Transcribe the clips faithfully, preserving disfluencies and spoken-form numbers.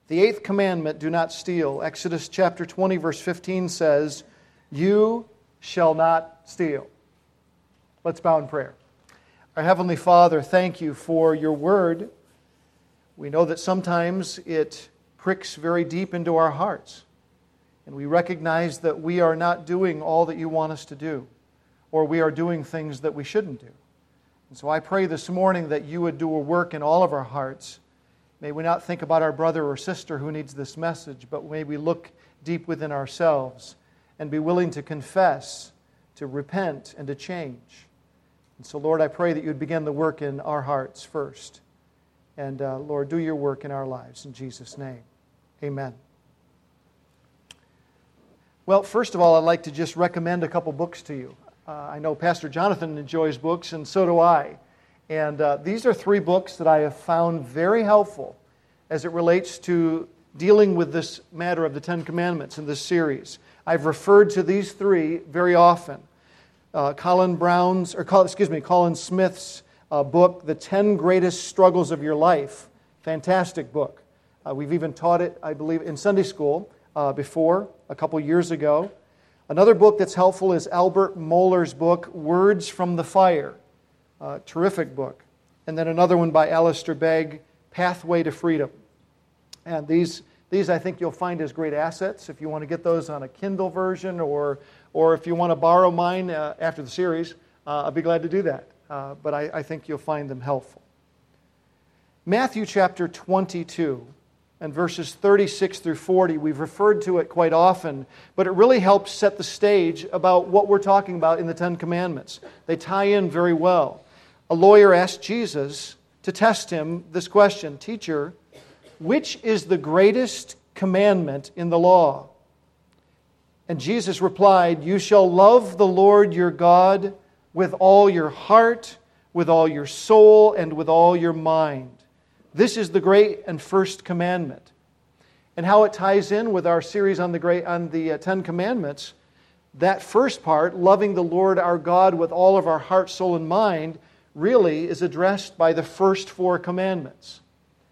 The eighth commandment, do not steal. Exodus chapter twenty, verse fifteen says, you shall not steal. Let's bow in prayer. Our Heavenly Father, thank you for your word. We know that sometimes it pricks very deep into our hearts. And we recognize that we are not doing all that you want us to do, or we are doing things that we shouldn't do. And so I pray this morning that you would do a work in all of our hearts. May we not think about our brother or sister who needs this message, but may we look deep within ourselves and be willing to confess, to repent, and to change. And so, Lord, I pray that you'd begin the work in our hearts first. And, uh, Lord, do your work in our lives. In Jesus' name, amen. Well, first of all, I'd like to just recommend a couple books to you. Uh, I know Pastor Jonathan enjoys books, and so do I. And uh, these are three books that I have found very helpful as it relates to dealing with this matter of the Ten Commandments in this series. I've referred to these three very often. Uh, Colin Brown's, or excuse me, Colin Smith's uh, book, The Ten Greatest Struggles of Your Life. Fantastic book. Uh, we've even taught it, I believe, in Sunday school uh, before, a couple years ago. Another book that's helpful is Albert Mohler's book, Words from the Fire. Uh, terrific book. And then another one by Alistair Begg, Pathway to Freedom. And these, these I think you'll find as great assets if you want to get those on a Kindle version, or, or if you want to borrow mine uh, after the series, uh, I'll be glad to do that. Uh, but I, I think you'll find them helpful. Matthew chapter twenty-two and verses thirty-six through forty, we've referred to it quite often, but it really helps set the stage about what we're talking about in the Ten Commandments. They tie in very well. A lawyer asked Jesus to test him this question, Teacher, which is the greatest commandment in the law? And Jesus replied, You shall love the Lord your God with all your heart, with all your soul, and with all your mind. This is the great and first commandment. And how it ties in with our series on the great on the uh, Ten Commandments, that first part, loving the Lord our God with all of our heart, soul, and mind, really is addressed by the first four commandments.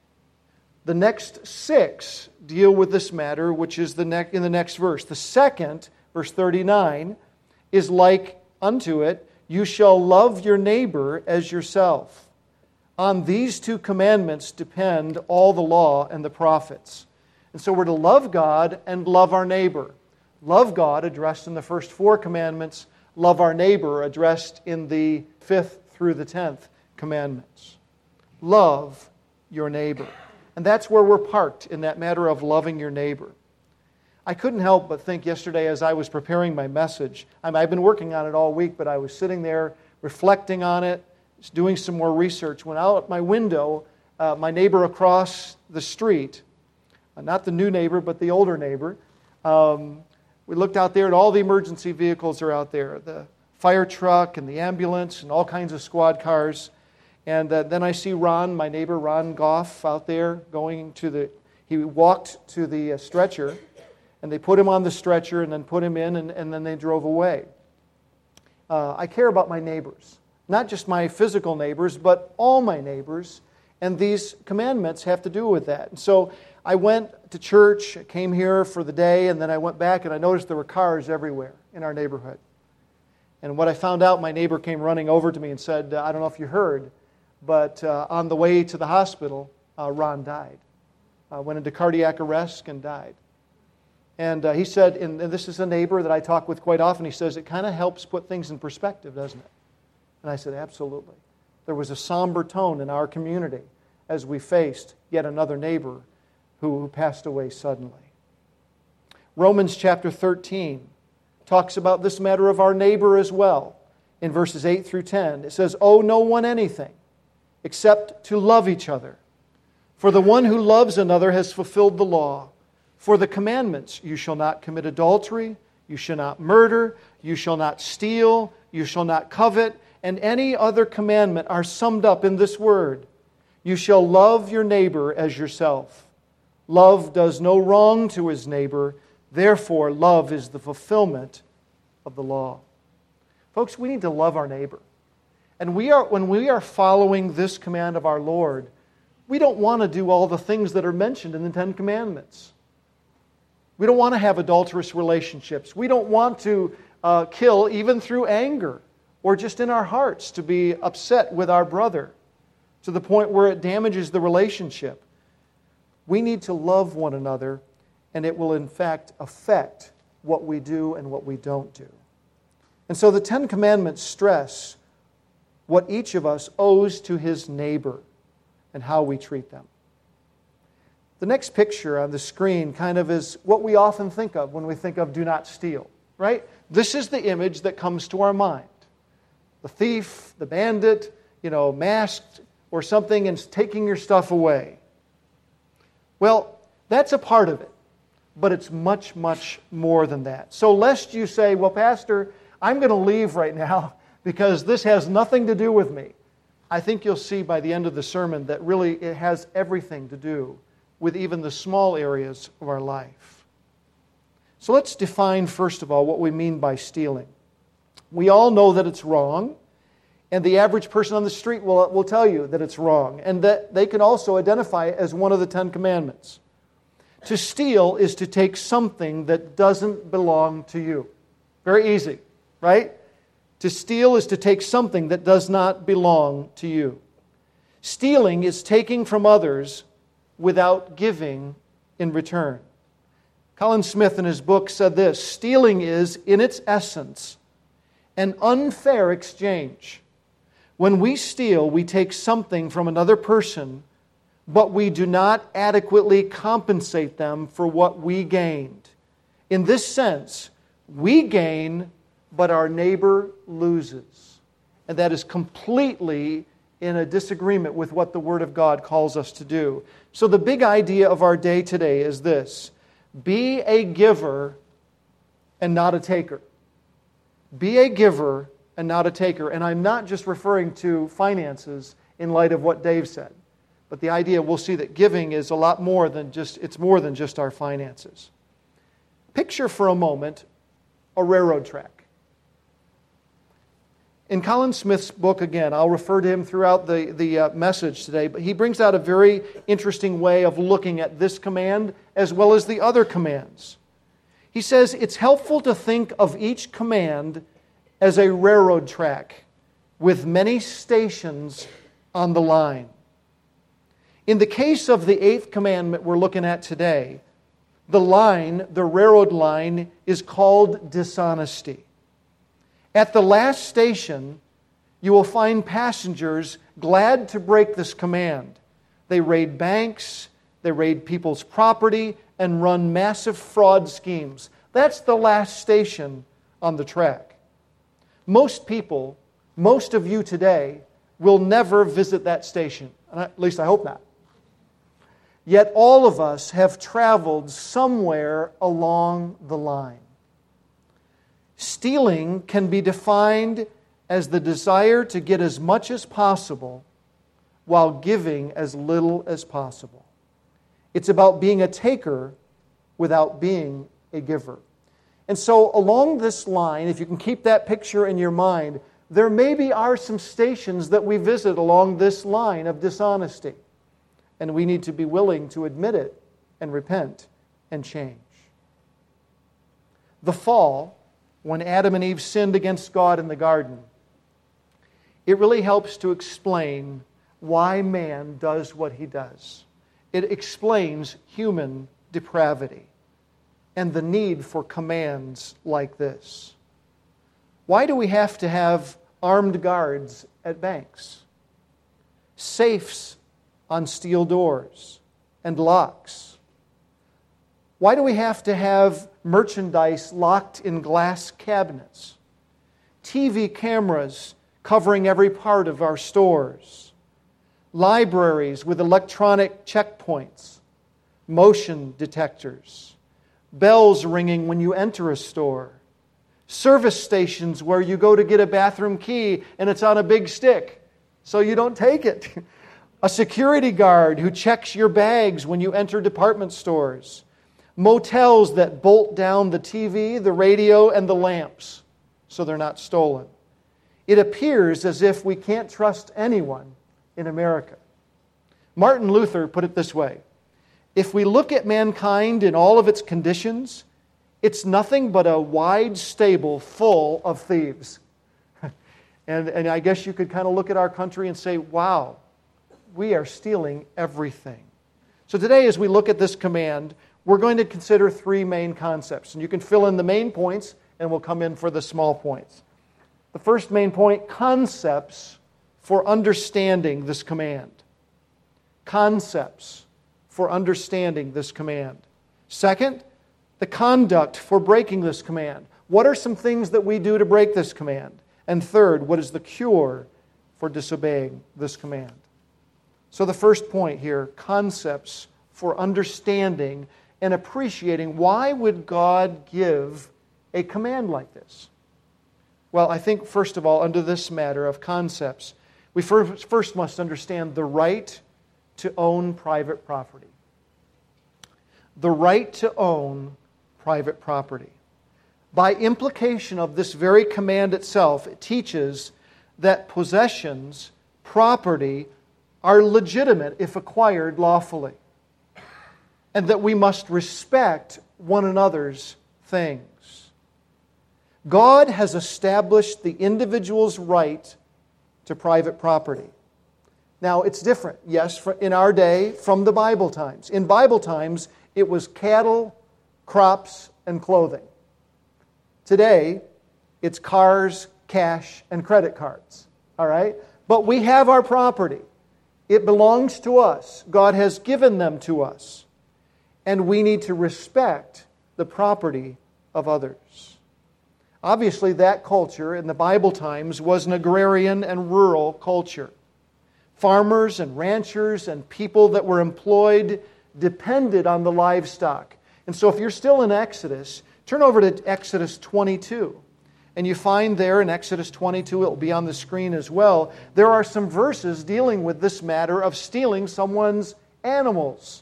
The next six deal with this matter, which is the ne- in the next verse. The second, verse thirty-nine, is like unto it, You shall love your neighbor as yourself. On these two commandments depend all the law and the prophets. And so we're to love God and love our neighbor. Love God, addressed in the first four commandments. Love our neighbor, addressed in the fifth through the tenth commandments. Love your neighbor. And that's where we're parked in that matter of loving your neighbor. I couldn't help but think yesterday as I was preparing my message, I mean, I've been working on it all week, but I was sitting there reflecting on it, doing some more research, when out my window, uh, my neighbor across the street, uh, not the new neighbor, but the older neighbor, um, we looked out there and all the emergency vehicles are out there, the fire truck and the ambulance and all kinds of squad cars. And uh, then I see Ron, my neighbor Ron Goff, out there going to the, he walked to the uh, stretcher, and they put him on the stretcher and then put him in, and, and then they drove away. Uh, I care about my neighbors. Not just my physical neighbors, but all my neighbors. And these commandments have to do with that. And so I went to church, came here for the day, and then I went back and I noticed there were cars everywhere in our neighborhood. And what I found out, my neighbor came running over to me and said, I don't know if you heard, but uh, on the way to the hospital, uh, Ron died. Uh, went into cardiac arrest and died. And uh, he said, and this is a neighbor that I talk with quite often, he says, it kind of helps put things in perspective, doesn't it? And I said, absolutely. There was a somber tone in our community as we faced yet another neighbor who passed away suddenly. Romans chapter thirteen talks about this matter of our neighbor as well. In verses eight through ten, it says, Owe no one anything except to love each other. For the one who loves another has fulfilled the law. For the commandments, you shall not commit adultery, you shall not murder, you shall not steal, you shall not covet, and any other commandment are summed up in this word. You shall love your neighbor as yourself. Love does no wrong to his neighbor. Therefore, love is the fulfillment of the law. Folks, we need to love our neighbor. And we are, when we are following this command of our Lord, We don't want to do all the things that are mentioned in the Ten Commandments. We don't want to have adulterous relationships. We don't want to uh, kill even through anger or just in our hearts to be upset with our brother to the point where it damages the relationship. We need to love one another, and it will in fact affect what we do and what we don't do. And so the Ten Commandments stress what each of us owes to his neighbor and how we treat them. The next picture on the screen kind of is what we often think of when we think of do not steal, right? This is the image that comes to our mind. The thief, the bandit, you know, masked or something and taking your stuff away. Well, that's a part of it, but it's much, much more than that. So lest you say, well, Pastor, I'm going to leave right now because this has nothing to do with me. I think you'll see by the end of the sermon that really it has everything to do with even the small areas of our life. So let's define, first of all, what we mean by stealing. We all know that it's wrong, and the average person on the street will, will tell you that it's wrong, and that they can also identify it as one of the Ten Commandments. To steal is to take something that doesn't belong to you. Very easy, right? To steal is to take something that does not belong to you. Stealing is taking from others without giving in return. Colin Smith in his book said this: stealing is, in its essence, an unfair exchange. When we steal, we take something from another person, but we do not adequately compensate them for what we gained. In this sense, we gain, but our neighbor loses. And that is completely in a disagreement with what the Word of God calls us to do. So the big idea of our day today is this: be a giver and not a taker. Be a giver and not a taker. And I'm not just referring to finances in light of what Dave said. But the idea, we'll see that giving is a lot more than just, it's more than just our finances. Picture for a moment a railroad track. In Colin Smith's book, again, I'll refer to him throughout the, the uh, message today, but he brings out a very interesting way of looking at this command as well as the other commands. He says it's helpful to think of each command as a railroad track with many stations on the line. In the case of the eighth commandment we're looking at today, the line, the railroad line, is called dishonesty. At the last station, you will find passengers glad to break this command. They raid banks, they raid people's property, and run massive fraud schemes. That's the last station on the track. Most people, most of you today, will never visit that station. At least I hope not. Yet all of us have traveled somewhere along the line. Stealing can be defined as the desire to get as much as possible while giving as little as possible. It's about being a taker without being a giver. And so along this line, if you can keep that picture in your mind, there maybe are some stations that we visit along this line of dishonesty. And we need to be willing to admit it and repent and change. The fall, when Adam and Eve sinned against God in the garden, it really helps to explain why man does what he does. It explains human depravity and the need for commands like this. Why do we have to have armed guards at banks? Safes on steel doors and locks? Why do we have to have merchandise locked in glass cabinets? T V cameras covering every part of our stores? Libraries with electronic checkpoints? Motion detectors? Bells ringing when you enter a store? Service stations where you go to get a bathroom key and it's on a big stick so you don't take it? A security guard who checks your bags when you enter department stores? Motels that bolt down the T V, the radio, and the lamps so they're not stolen. It appears as if we can't trust anyone in America. Martin Luther put it this way: if we look at mankind in all of its conditions, it's nothing but a wide stable full of thieves. and, and I guess you could kind of look at our country and say, wow, we are stealing everything. So today, as we look at this command, we're going to consider three main concepts. And you can fill in the main points, and we'll come in for the small points. The first main point, concepts for understanding this command. Concepts for understanding this command. Second, the conduct for breaking this command. What are some things that we do to break this command? And third, what is the cure for disobeying this command? So the first point here, concepts for understanding and appreciating why would God give a command like this? Well, I think first of all, under this matter of concepts, we first, first must understand the right to own private property. The right to own private property. By implication of this very command itself, it teaches that possessions, property, are legitimate if acquired lawfully, and that we must respect one another's things. God has established the individual's right to private property. Now, it's different, yes, in our day from the Bible times. In Bible times, it was cattle, crops, and clothing. Today, it's cars, cash, and credit cards. All right? But we have our property. It belongs to us. God has given them to us. And we need to respect the property of others. Obviously, that culture in the Bible times was an agrarian and rural culture. Farmers and ranchers and people that were employed depended on the livestock. And so if you're still in Exodus, turn over to Exodus twenty-two. And you find there in Exodus twenty-two, it will be on the screen as well, there are some verses dealing with this matter of stealing someone's animals.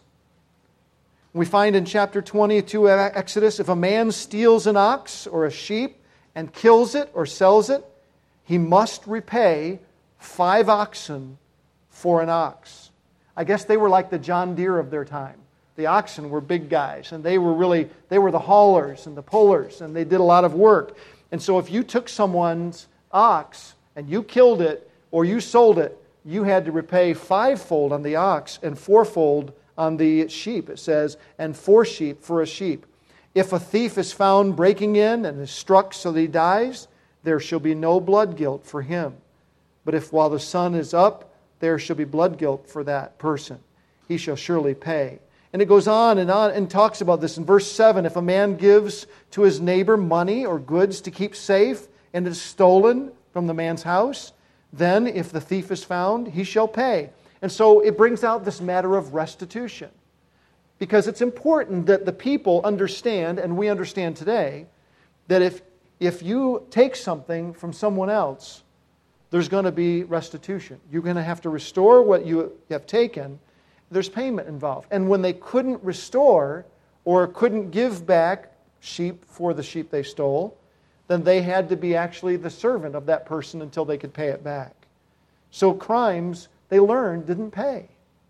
We find in chapter twenty-two of Exodus, if a man steals an ox or a sheep and kills it or sells it, he must repay five oxen for an ox. I guess they were like the John Deere of their time. The oxen were big guys, and they were really, they were the haulers and the pullers, and they did a lot of work. And so if you took someone's ox and you killed it or you sold it, you had to repay fivefold on the ox and fourfold on the sheep, it says, and four sheep for a sheep. If a thief is found breaking in and is struck so that he dies, there shall be no blood guilt for him. But if while the sun is up, there shall be blood guilt for that person, he shall surely pay. And it goes on and on and talks about this in verse seven. If a man gives to his neighbor money or goods to keep safe and it is stolen from the man's house, then if the thief is found, he shall pay. And so it brings out this matter of restitution. Because it's important that the people understand, and we understand today, that if, if you take something from someone else, there's going to be restitution. You're going to have to restore what you have taken. There's payment involved. And when they couldn't restore or couldn't give back sheep for the sheep they stole, then they had to be actually the servant of that person until they could pay it back. So crimes, they learned, didn't pay.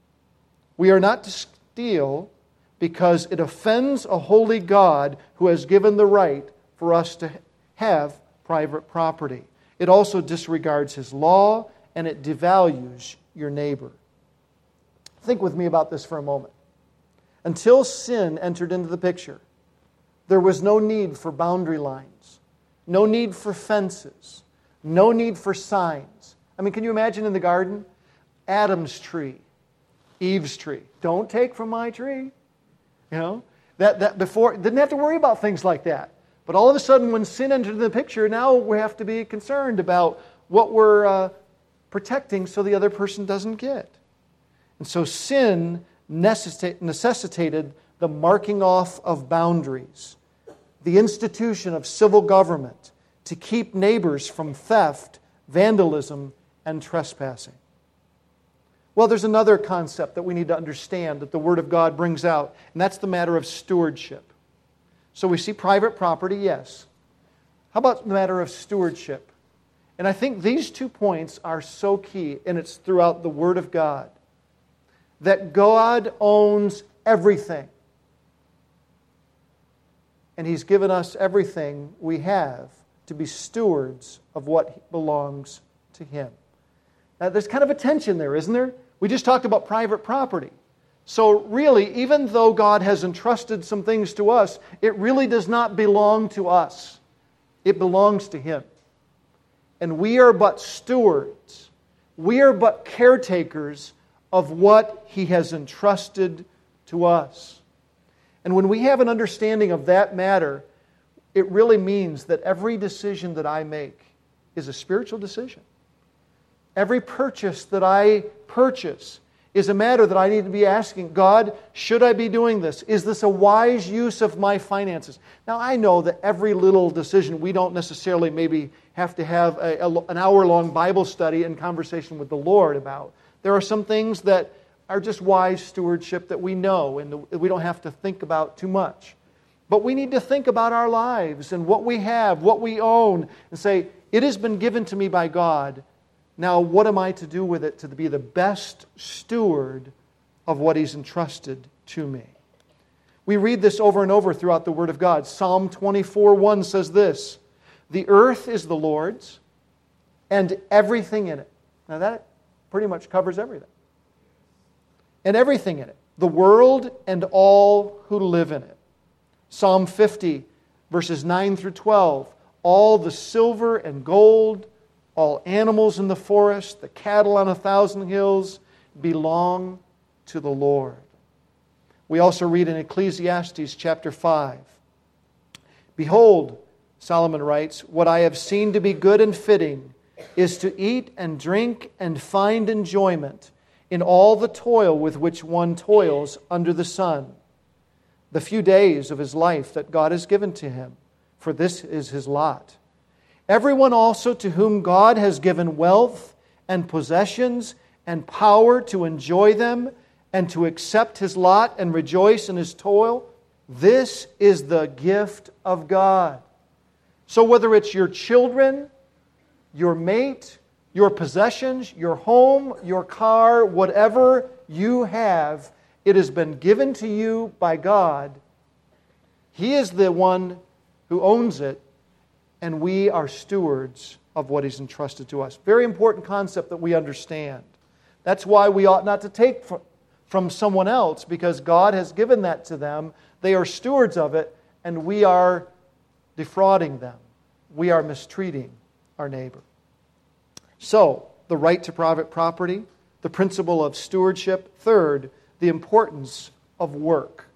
We are not to steal because it offends a holy God who has given the right for us to have private property. It also disregards His law, and it devalues your neighbor. Think with me about this for a moment. Until sin entered into the picture, there was no need for boundary lines, no need for fences, no need for signs. I mean, can you imagine in the garden? Adam's tree, Eve's tree. Don't take from my tree. You know, that, that before, didn't have to worry about things like that. But all of a sudden, when sin entered the picture, now we have to be concerned about what we're uh, protecting so the other person doesn't get. And so sin necessitated the marking off of boundaries, the institution of civil government to keep neighbors from theft, vandalism, and trespassing. Well, there's another concept that we need to understand that the Word of God brings out, and that's the matter of stewardship. So we see private property, yes. How about the matter of stewardship? And I think these two points are so key, and it's throughout the Word of God. that God owns everything. And He's given us everything we have to be stewards of what belongs to Him. Now, there's kind of a tension there, isn't there? We just talked about private property. So really, even though God has entrusted some things to us, it really does not belong to us. It belongs to Him. And we are but stewards. We are but caretakers of what He has entrusted to us. And when we have an understanding of that matter, it really means that every decision that I make is a spiritual decision. Every purchase that I purchase is a matter that I need to be asking, God, should I be doing this? Is this a wise use of my finances? Now, I know that every little decision we don't necessarily maybe have to have a, a, an hour-long Bible study and conversation with the Lord about. There are some things that are just wise stewardship that we know and we don't have to think about too much. But we need to think about our lives and what we have, what we own, and say, it has been given to me by God. Now, what am I to do with it to be the best steward of what He's entrusted to me? We read this over and over throughout the Word of God. Psalm twenty-four one says this, "The earth is the Lord's, and everything in it." Now that pretty much covers everything. And everything in it. The world and all who live in it. Psalm fifty, verses nine through twelve. "All the silver and gold, all animals in the forest, the cattle on a thousand hills, belong to the Lord." We also read in Ecclesiastes chapter five, "Behold," Solomon writes, "what I have seen to be good and fitting is to eat and drink and find enjoyment in all the toil with which one toils under the sun, the few days of his life that God has given to him, for this is his lot. Everyone also to whom God has given wealth and possessions and power to enjoy them and to accept his lot and rejoice in his toil, this is the gift of God." So whether it's your children, your mate, your possessions, your home, your car, whatever you have, it has been given to you by God. He is the one who owns it, and we are stewards of what He's entrusted to us. Very important concept that we understand. That's why we ought not to take from someone else, because God has given that to them. They are stewards of it, and we are defrauding them. We are mistreating our neighbor. So, the right to private property, the principle of stewardship. Third, the importance of work.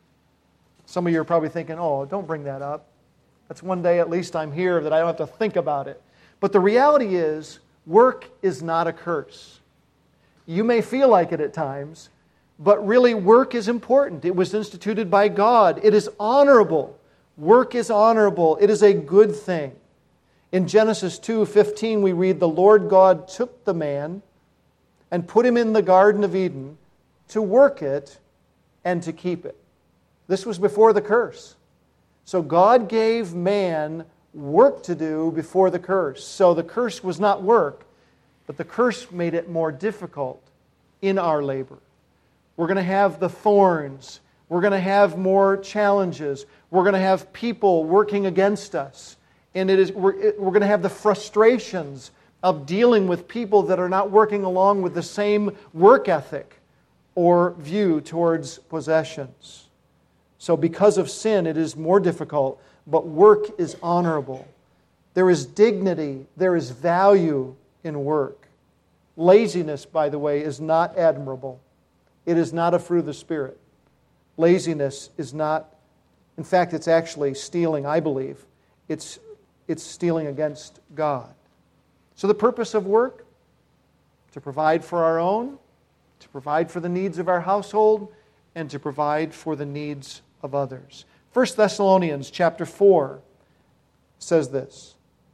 Some of you are probably thinking, oh, don't bring that up. That's one day at least I'm here that I don't have to think about it. But the reality is, work is not a curse. You may feel like it at times, but really work is important. It was instituted by God. It is honorable. Work is honorable. It is a good thing. In Genesis two fifteen we read, "The Lord God took the man and put him in the Garden of Eden to work it and to keep it." This was before the curse. So God gave man work to do before the curse. So the curse was not work, but the curse made it more difficult in our labor. We're going to have the thorns. We're going to have more challenges. We're going to have people working against us. And it is, we're, it, we're going to have the frustrations of dealing with people that are not working along with the same work ethic or view towards possessions. So because of sin, it is more difficult, but work is honorable. There is dignity, there is value in work. Laziness, by the way, is not admirable. It is not a fruit of the Spirit. Laziness is not, in fact, it's actually stealing, I believe. It's, it's stealing against God. So the purpose of work, to provide for our own, to provide for the needs of our household, and to provide for the needs of others. First Thessalonians chapter four says this,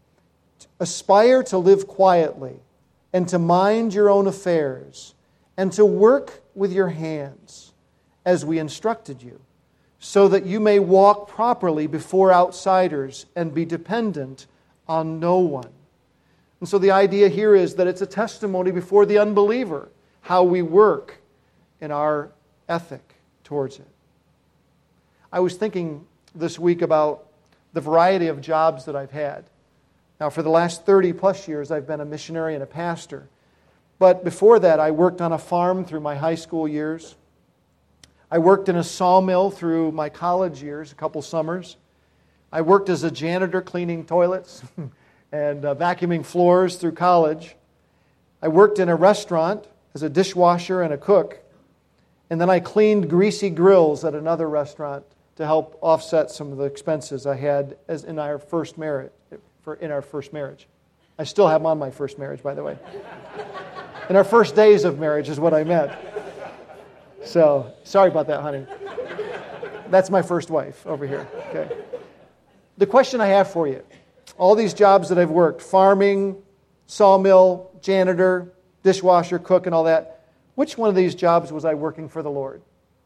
"Aspire to live quietly and to mind your own affairs and to work with your hands as we instructed you, so that you may walk properly before outsiders and be dependent on no one." And so the idea here is that it's a testimony before the unbeliever, how we work in our ethic towards it. I was thinking this week about the variety of jobs that I've had. Now, for the last thirty plus years, I've been a missionary and a pastor. But before that, I worked on a farm through my high school years. I worked in a sawmill through my college years, a couple summers. I worked as a janitor cleaning toilets and uh, vacuuming floors through college. I worked in a restaurant as a dishwasher and a cook. And then I cleaned greasy grills at another restaurant to help offset some of the expenses I had as in our first marriage. For in our first marriage. I still have them on my first marriage, by the way. In our first days of marriage is what I meant. So, sorry about that, honey. That's my first wife over here. Okay. The question I have for you, all these jobs that I've worked, farming, sawmill, janitor, dishwasher, cook, and all that, which one of these jobs was I working for the Lord?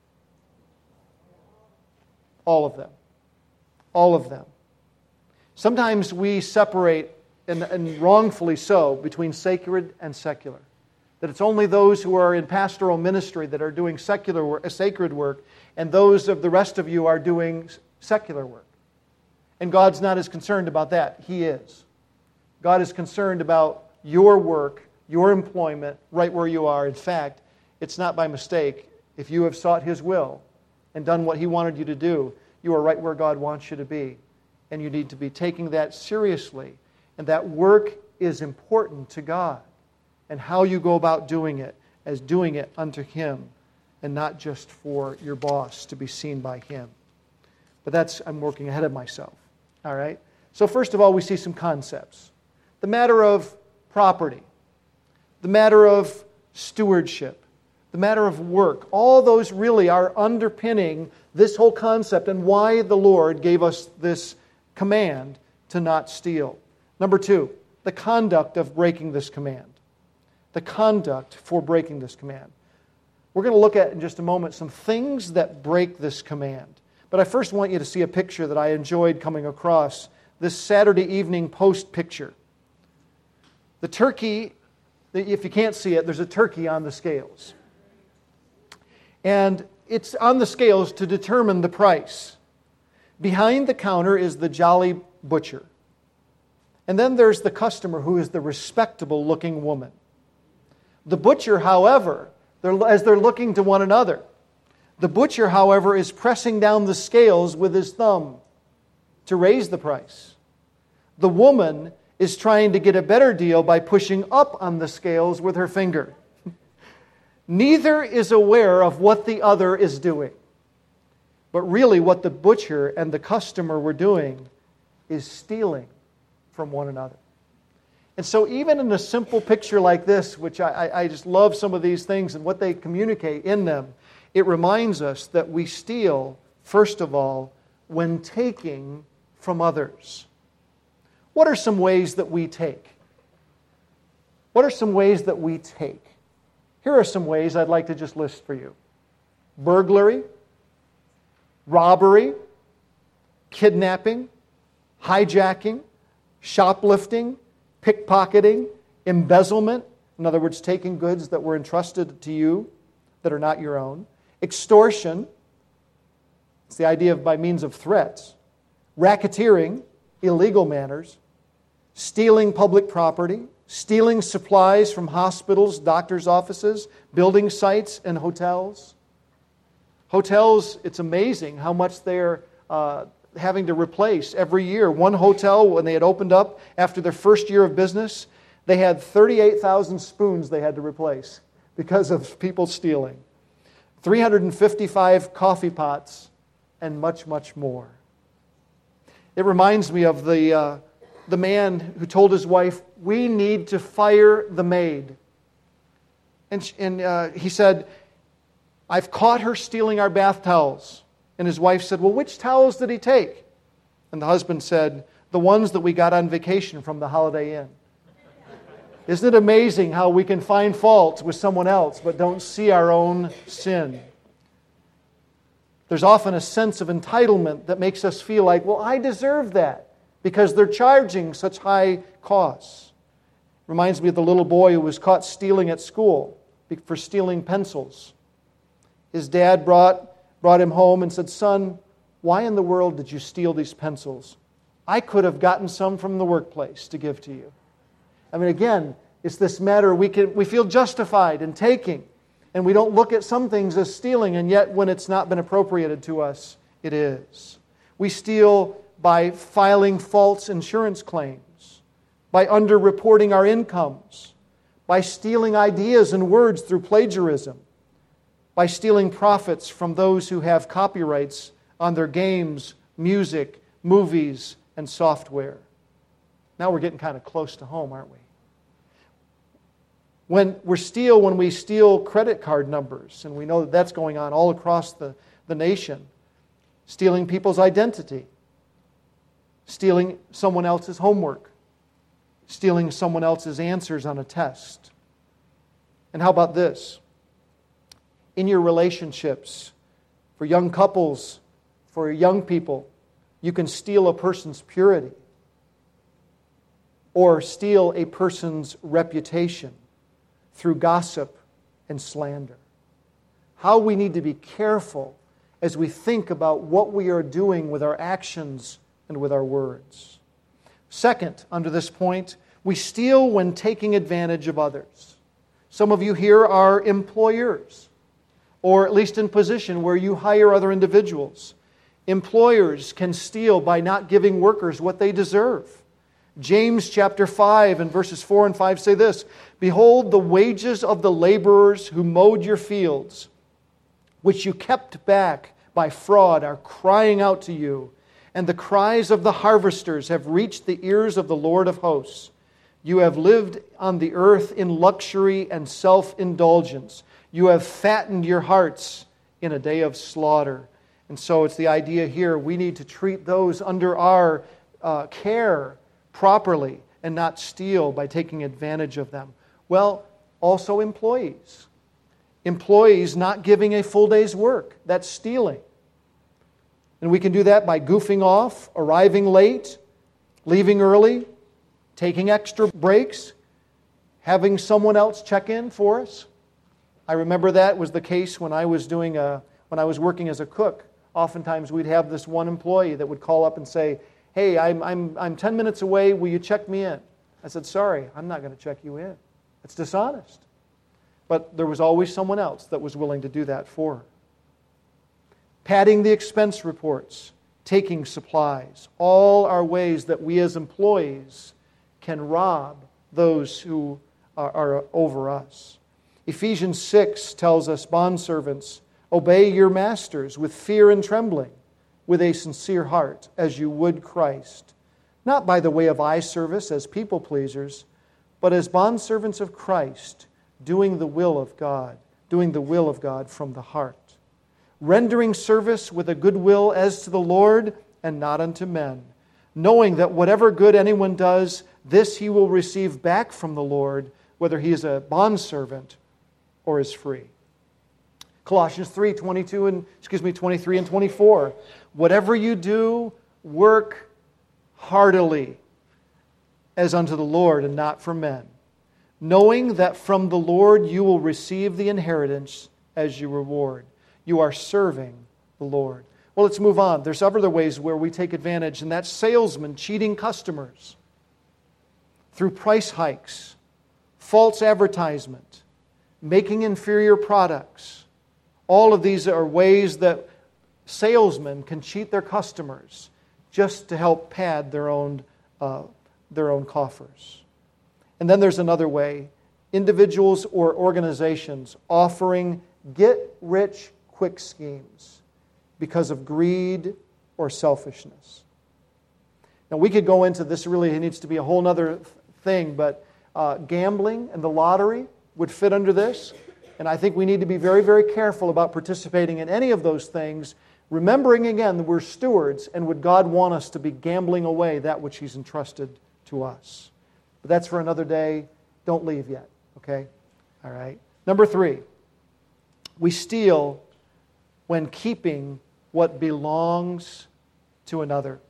All of them. All of them. Sometimes we separate, and, and wrongfully so, between sacred and secular. That it's only those who are in pastoral ministry that are doing secular work, sacred work, and those of the rest of you are doing secular work. And God's not as concerned about that. He is. God is concerned about your work, your employment, right where you are. In fact, it's not by mistake. If you have sought His will and done what He wanted you to do, you are right where God wants you to be. And you need to be taking that seriously. And that work is important to God. And how you go about doing it, as doing it unto Him, and not just for your boss to be seen by Him. But that's, I'm working ahead of myself. All right? So first of all, we see some concepts. The matter of property. The matter of stewardship. The matter of work. All those really are underpinning this whole concept and why the Lord gave us this command to not steal. Number two, the conduct of breaking this command. The conduct for breaking this command. We're going to look at in just a moment some things that break this command. But I first want you to see a picture that I enjoyed coming across, this Saturday Evening Post picture. The turkey, if you can't see it, there's a turkey on the scales. And it's on the scales to determine the price. Behind the counter is the jolly butcher. And then there's the customer, who is the respectable-looking woman. The butcher, however, they're, as they're looking to one another, the butcher, however, is pressing down the scales with his thumb to raise the price. The woman is trying to get a better deal by pushing up on the scales with her finger. Neither is aware of what the other is doing. But really what the butcher and the customer were doing is stealing from one another. And so even in a simple picture like this, which I, I just love some of these things and what they communicate in them, it reminds us that we steal, first of all, when taking from others. What are some ways that we take? What are some ways that we take? Here are some ways I'd like to just list for you. Burglary, robbery, kidnapping, hijacking, shoplifting, pickpocketing, embezzlement, in other words, taking goods that were entrusted to you that are not your own, extortion, it's the idea of by means of threats, racketeering, illegal manners, stealing public property, stealing supplies from hospitals, doctors' offices, building sites, and hotels. Hotels, it's amazing how much they're uh, having to replace every year. One hotel, when they had opened up after their first year of business, they had thirty-eight thousand spoons they had to replace because of people stealing. three hundred fifty-five coffee pots, and much, much more. It reminds me of the, uh, the man who told his wife, "We need to fire the maid." And, she, and uh, he said, "I've caught her stealing our bath towels." And his wife said, "Well, which towels did he take?" And the husband said, "The ones that we got on vacation from the Holiday Inn." Isn't it amazing how we can find fault with someone else but don't see our own sin? There's often a sense of entitlement that makes us feel like, well, I deserve that because they're charging such high costs. Reminds me of the little boy who was caught stealing at school for stealing pencils. His dad brought, brought him home and said, "Son, why in the world did you steal these pencils? I could have gotten some from the workplace to give to you." I mean, again, it's this matter we can we feel justified in taking, and we don't look at some things as stealing, and yet when it's not been appropriated to us, it is. We steal by filing false insurance claims, by underreporting our incomes, by stealing ideas and words through plagiarism, by stealing profits from those who have copyrights on their games, music, movies, and software. Now we're getting kind of close to home, aren't we? When we steal, when we steal credit card numbers, and we know that that's going on all across the, the nation, stealing people's identity, stealing someone else's homework, stealing someone else's answers on a test. And how about this? In your relationships, for young couples, for young people, you can steal a person's purity or steal a person's reputation through gossip and slander. How we need to be careful as we think about what we are doing with our actions and with our words. Second, under this point, we steal when taking advantage of others. Some of you here are employers, or at least in position where you hire other individuals. Employers can steal by not giving workers what they deserve. James chapter five and verses four and five say this, "Behold, the wages of the laborers who mowed your fields, which you kept back by fraud, are crying out to you, and the cries of the harvesters have reached the ears of the Lord of hosts. You have lived on the earth in luxury and self-indulgence. You have fattened your hearts in a day of slaughter." And so it's the idea here, we need to treat those under our uh, care properly and not steal by taking advantage of them. Well, also employees. Employees not giving a full day's work. That's stealing. And we can do that by goofing off, arriving late, leaving early, taking extra breaks, having someone else check in for us. I remember that was the case when I was doing a, when I was working as a cook. Oftentimes we'd have this one employee that would call up and say, "Hey, I'm, I'm, I'm ten minutes away, will you check me in?" I said, "Sorry, I'm not going to check you in." It's dishonest. But there was always someone else that was willing to do that for her. Padding the expense reports, taking supplies, all are ways that we as employees can rob those who are, are over us. Ephesians six tells us, "Bondservants, obey your masters with fear and trembling, with a sincere heart, as you would Christ, not by the way of eye service as people pleasers, but as bondservants of Christ, doing the will of God, doing the will of God from the heart, rendering service with a good will as to the Lord and not unto men, knowing that whatever good anyone does, this he will receive back from the Lord, whether he is a bondservant or is free." Colossians three, twenty-two and excuse me, twenty-three and twenty-four. "Whatever you do, work heartily as unto the Lord and not for men, knowing that from the Lord you will receive the inheritance as your reward." You are serving the Lord. Well, let's move on. There's other ways where we take advantage, and that's salesmen cheating customers through price hikes, false advertisement, making inferior products. All of these are ways that salesmen can cheat their customers just to help pad their own, uh, their own coffers. And then there's another way. Individuals or organizations offering get-rich-quick schemes because of greed or selfishness. Now, we could go into this, really it needs to be a whole other thing, but uh, gambling and the lottery would fit under this. And I think we need to be very, very careful about participating in any of those things, remembering again that we're stewards, and would God want us to be gambling away that which He's entrusted to us. But that's for another day. Don't leave yet, okay? All right. Number three, we steal when keeping what belongs to another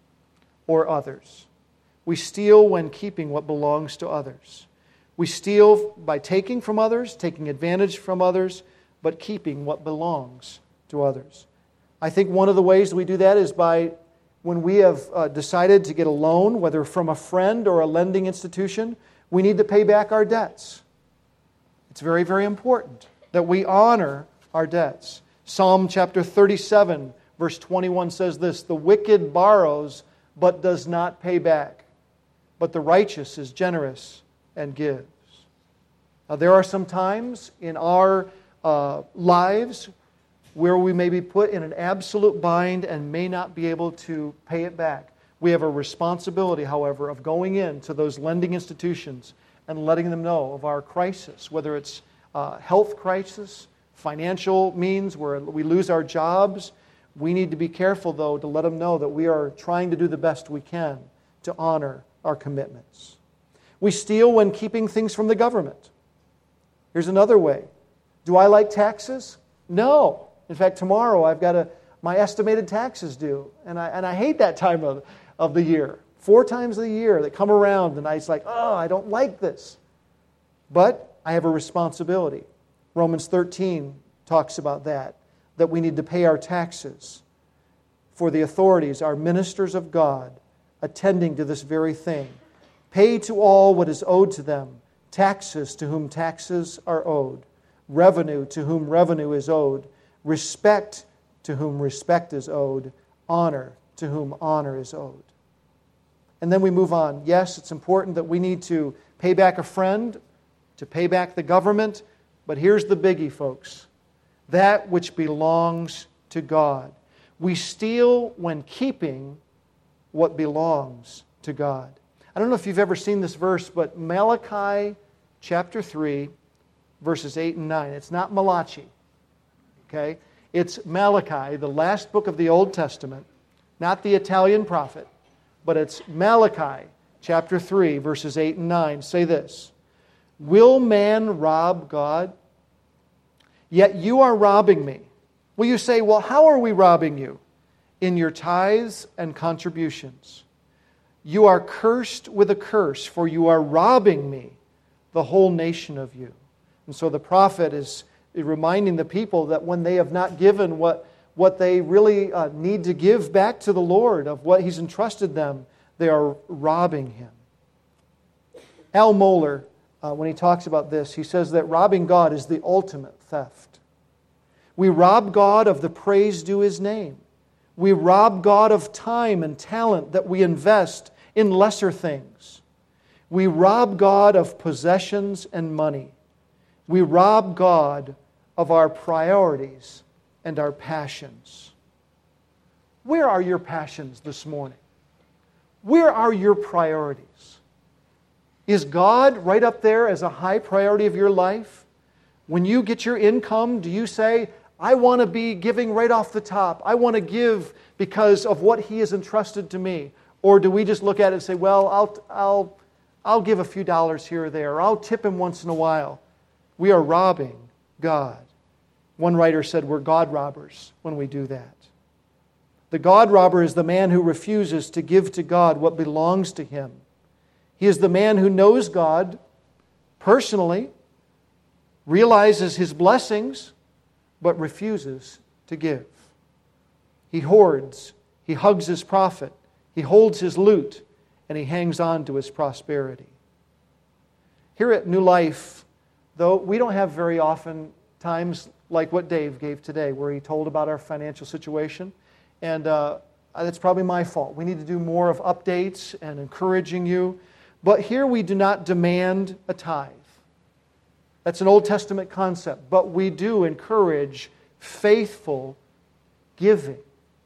or others. We steal when keeping what belongs to others. We steal by taking from others, taking advantage from others, but keeping what belongs to others. I think one of the ways we do that is by when we have uh, decided to get a loan, whether from a friend or a lending institution, we need to pay back our debts. It's very, very important that we honor our debts. Psalm chapter thirty-seven, verse twenty-one says this, "The wicked borrows, but does not pay back, but the righteous is generous and gives." Now, there are some times in our uh, lives where we may be put in an absolute bind and may not be able to pay it back. We have a responsibility, however, of going into those lending institutions and letting them know of our crisis, whether it's a health crisis, financial means where we lose our jobs. We need to be careful, though, to let them know that we are trying to do the best we can to honor our commitments. We steal when keeping things from the government. Here's another way. Do I like taxes? No. In fact, tomorrow I've got a, my estimated taxes due, and I, and I hate that time of, of the year. Four times a year they come around, and I it's like, oh, I don't like this. But I have a responsibility. Romans thirteen talks about that, that we need to pay our taxes. For the authorities are ministers of God, attending to this very thing. Pay to all what is owed to them, taxes to whom taxes are owed, revenue to whom revenue is owed, respect to whom respect is owed, honor to whom honor is owed. And then we move on. Yes, it's important that we need to pay back a friend, to pay back the government, but here's the biggie, folks. That which belongs to God. We steal when keeping what belongs to God. I don't know if you've ever seen this verse, but Malachi chapter three, verses eight and nine. It's not Malachi. Okay? It's Malachi, the last book of the Old Testament, not the Italian prophet, but it's Malachi chapter three, verses eight and nine. Say this, "Will man rob God? Yet you are robbing me." Well, you say, well, how are we robbing you? "In your tithes and contributions. You are cursed with a curse, for you are robbing me, the whole nation of you." And so the prophet is reminding the people that when they have not given what, what they really uh, need to give back to the Lord of what He's entrusted them, they are robbing Him. Al Mohler, uh, when he talks about this, he says that robbing God is the ultimate theft. We rob God of the praise due His name. We rob God of time and talent that we invest in lesser things. We rob God of possessions and money. We rob God of our priorities and our passions. Where are your passions this morning? Where are your priorities? Is God right up there as a high priority of your life? When you get your income, do you say, I want to be giving right off the top. I want to give because of what He has entrusted to me. Or do we just look at it and say, well, I'll, I'll, I'll give a few dollars here or there, or I'll tip Him once in a while. We are robbing God. One writer said we're God robbers when we do that. The God robber is the man who refuses to give to God what belongs to him. He is the man who knows God personally, realizes His blessings, but refuses to give. He hoards, he hugs his profit, he holds his loot, and he hangs on to his prosperity. Here at New Life, though, we don't have very often times like what Dave gave today, where he told about our financial situation. And uh, that's probably my fault. We need to do more of updates and encouraging you. But here we do not demand a tithe. That's an Old Testament concept. But we do encourage faithful giving.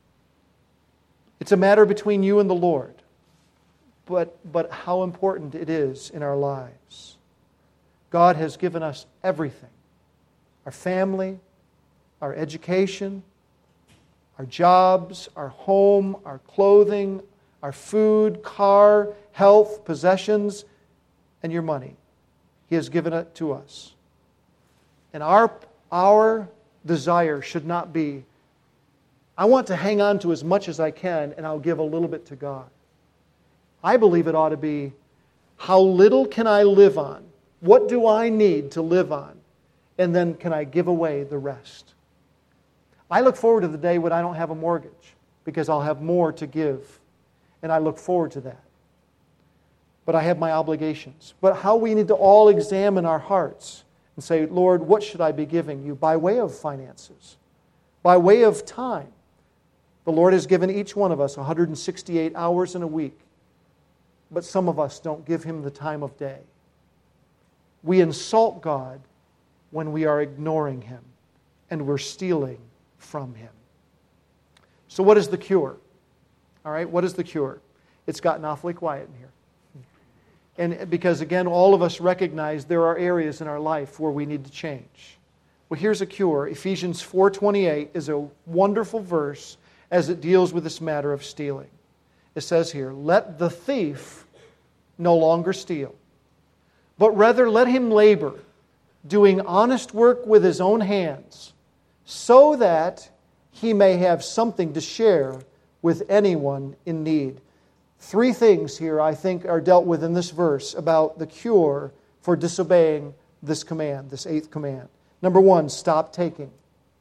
It's a matter between you and the Lord. But, but how important it is in our lives. God has given us everything. Our family, our education, our jobs, our home, our clothing, our food, car, health, possessions, and your money. He has given it to us. And our, our desire should not be, I want to hang on to as much as I can and I'll give a little bit to God. I believe it ought to be, how little can I live on? What do I need to live on? And then can I give away the rest? I look forward to the day when I don't have a mortgage because I'll have more to give. And I look forward to that. But I have my obligations. But how we need to all examine our hearts and say, Lord, what should I be giving you by way of finances? By way of time? The Lord has given each one of us one hundred sixty-eight hours in a week. But some of us don't give Him the time of day. We insult God when we are ignoring Him and we're stealing from Him. So what is the cure? All right, what is the cure? It's gotten awfully quiet in here. And because, again, all of us recognize there are areas in our life where we need to change. Well, here's a cure. Ephesians four twenty-eight is a wonderful verse as it deals with this matter of stealing. It says here, let the thief no longer steal, but rather let him labor, doing honest work with his own hands, so that he may have something to share with anyone in need. Three things here I think are dealt with in this verse about the cure for disobeying this command, this eighth command. Number one, stop taking.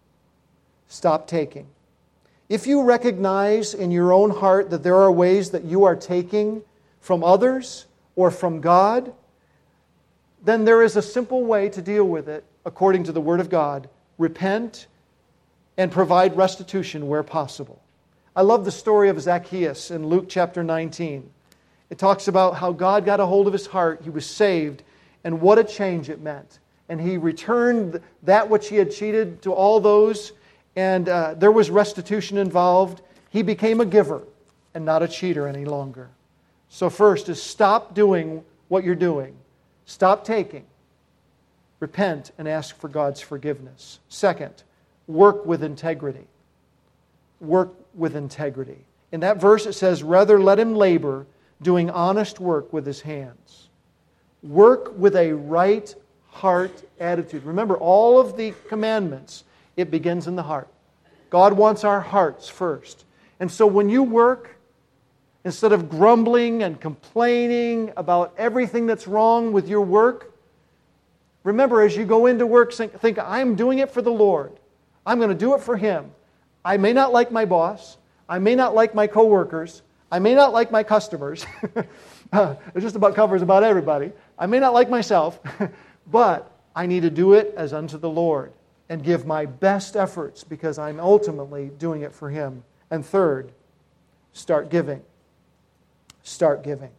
Stop taking. If you recognize in your own heart that there are ways that you are taking from others or from God, then there is a simple way to deal with it according to the Word of God. Repent and provide restitution where possible. I love the story of Zacchaeus in Luke chapter nineteen. It talks about how God got a hold of his heart, he was saved, and what a change it meant. And he returned that which he had cheated to all those, and uh, there was restitution involved. He became a giver and not a cheater any longer. So first is stop doing what you're doing. Stop taking. Repent and ask for God's forgiveness. Second, work with integrity. Work with integrity. In that verse it says, rather let him labor, doing honest work with his hands. Work with a right heart attitude. Remember, all of the commandments, it begins in the heart. God wants our hearts first. And so when you work, instead of grumbling and complaining about everything that's wrong with your work, remember as you go into work, think, think I'm doing it for the Lord. I'm going to do it for Him. I may not like my boss. I may not like my coworkers. I may not like my customers. It just about covers about everybody. I may not like myself. But I need to do it as unto the Lord and give my best efforts because I'm ultimately doing it for Him. And third, start giving. Start giving.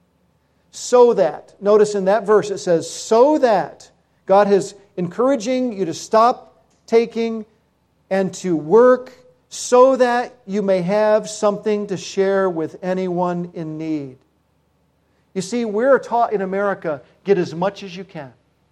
So that, notice in that verse it says, so that God is encouraging you to stop taking and to work so that you may have something to share with anyone in need. You see, we're taught in America, get as much as you can.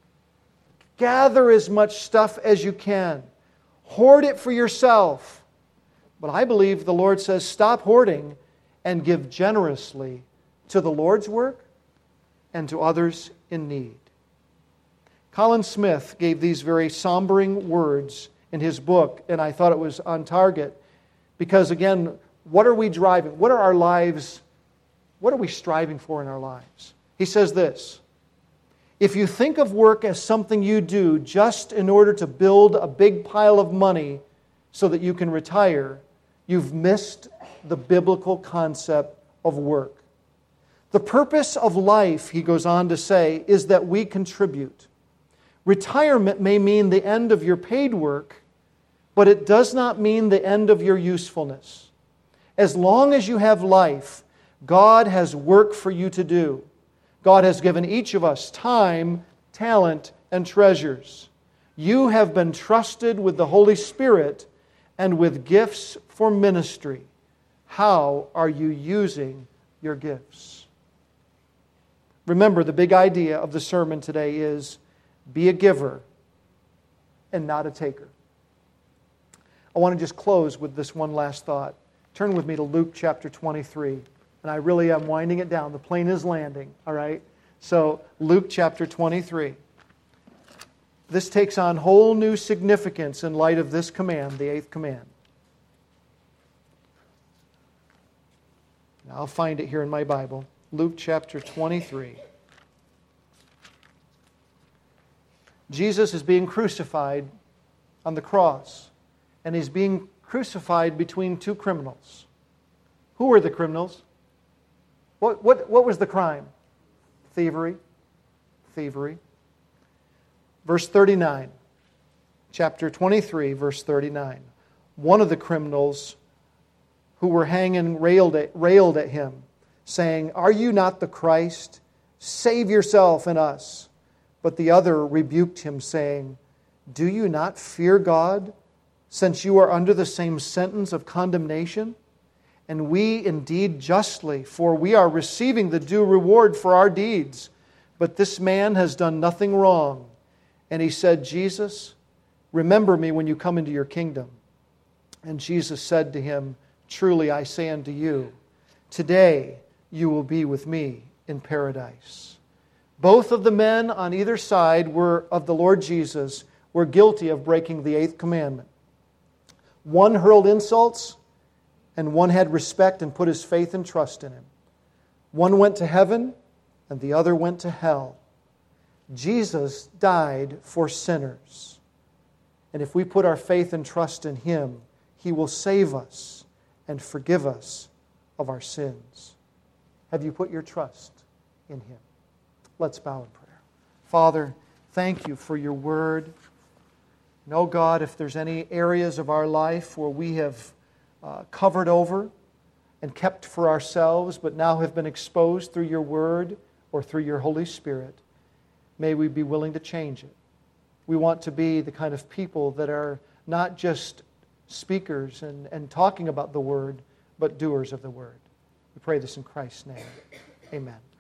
Gather as much stuff as you can. Hoard it for yourself. But I believe the Lord says, stop hoarding and give generously to the Lord's work and to others in need. Colin Smith gave these very sombering words in his book, and I thought it was on target because, again, what are we driving? What are our lives, what are we striving for in our lives? He says this, if you think of work as something you do just in order to build a big pile of money so that you can retire, you've missed the biblical concept of work. The purpose of life, he goes on to say, is that we contribute. Retirement may mean the end of your paid work, but it does not mean the end of your usefulness. As long as you have life, God has work for you to do. God has given each of us time, talent, and treasures. You have been trusted with the Holy Spirit and with gifts for ministry. How are you using your gifts? Remember, the big idea of the sermon today is be a giver and not a taker. I want to just close with this one last thought. Turn with me to Luke chapter twenty-three. And I really am winding it down. The plane is landing, all right? So, Luke chapter twenty-three. This takes on whole new significance in light of this command, the eighth command. I'll find it here in my Bible. Luke chapter twenty-three. Jesus is being crucified on the cross, and he's being crucified between two criminals. Who were the criminals? What, what, what was the crime? Thievery. Thievery. Verse thirty-nine. Chapter twenty-three, verse thirty-nine. One of the criminals who were hanging railed at, railed at him, saying, "Are you not the Christ? Save yourself and us." But the other rebuked him, saying, "Do you not fear God, since you are under the same sentence of condemnation? And we indeed justly, for we are receiving the due reward for our deeds. But this man has done nothing wrong." And he said, "Jesus, remember me when you come into your kingdom." And Jesus said to him, "Truly I say unto you, today you will be with me in paradise." Both of the men on either side were of the Lord Jesus were guilty of breaking the eighth commandment. One hurled insults, and one had respect and put his faith and trust in him. One went to heaven, and the other went to hell. Jesus died for sinners. And if we put our faith and trust in Him, He will save us and forgive us of our sins. Have you put your trust in Him? Let's bow in prayer. Father, thank You for Your Word. And oh God, if there's any areas of our life where we have uh, covered over and kept for ourselves, but now have been exposed through Your Word or through Your Holy Spirit, may we be willing to change it. We want to be the kind of people that are not just speakers and, and talking about the Word, but doers of the Word. We pray this in Christ's name. Amen.